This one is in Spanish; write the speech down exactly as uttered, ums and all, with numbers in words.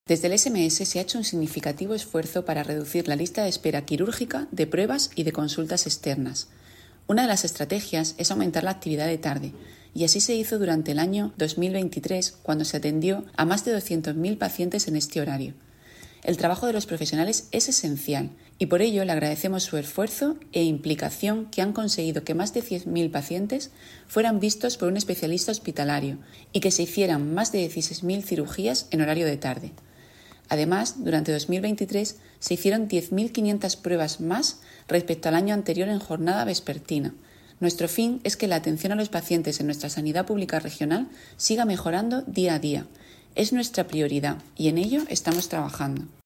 Desde el S M S se ha hecho un significativo esfuerzo para reducir la lista de espera quirúrgica, de pruebas y de consultas externas. Una de las estrategias es aumentar la actividad de tarde, y así se hizo durante el año dos mil veintitrés, cuando se atendió a más de doscientos mil pacientes en este horario. El trabajo de los profesionales es esencial y por ello le agradecemos su esfuerzo e implicación que han conseguido que más de cien mil pacientes fueran vistos por un especialista hospitalario y que se hicieran más de dieciséis mil cirugías en horario de tarde. Además, durante dos mil veintitrés se hicieron diez mil quinientas pruebas más respecto al año anterior en jornada vespertina. Nuestro fin es que la atención a los pacientes en nuestra sanidad pública regional siga mejorando día a día. Es nuestra prioridad y en ello estamos trabajando.